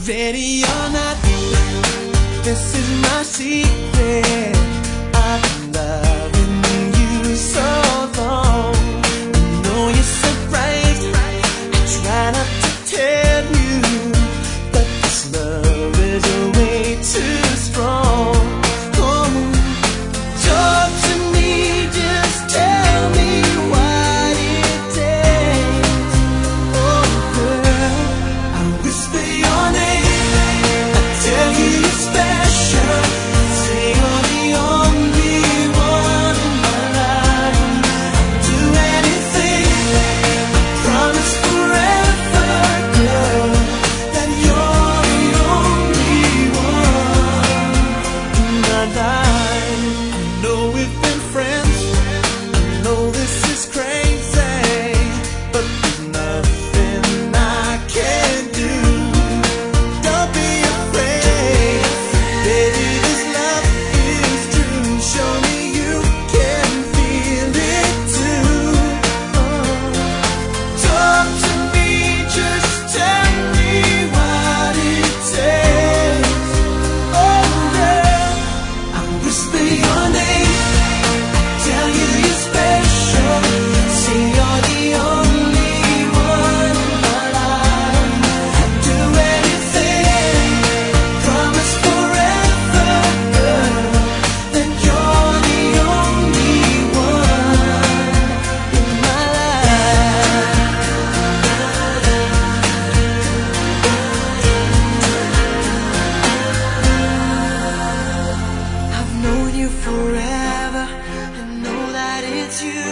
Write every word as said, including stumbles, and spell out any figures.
Ready or not, this is my secret. I've been loving you so long. I know you're surprised. I try not to tell you, but this love is way too strong. Oh, talk to me, just tell me what it takes. Oh, girl, I whisper your name. Tell you you're special. Say you're the only one in my life. I'll do anything. I promise forever, girl, that you're the only one in my life. I know we've been friends. I know this is crazy, but there's nothing I can do. Don't be afraid, baby, this love is true. Show me you can feel it too. Oh, talk to me, just tell me what it takes. Oh, girl, I whisper your name. Tell you you're special. Say you're the only one in my life. I'd do anything. Promise forever, girl, that you're the only one in my life. I've known you forever. I know that it's you.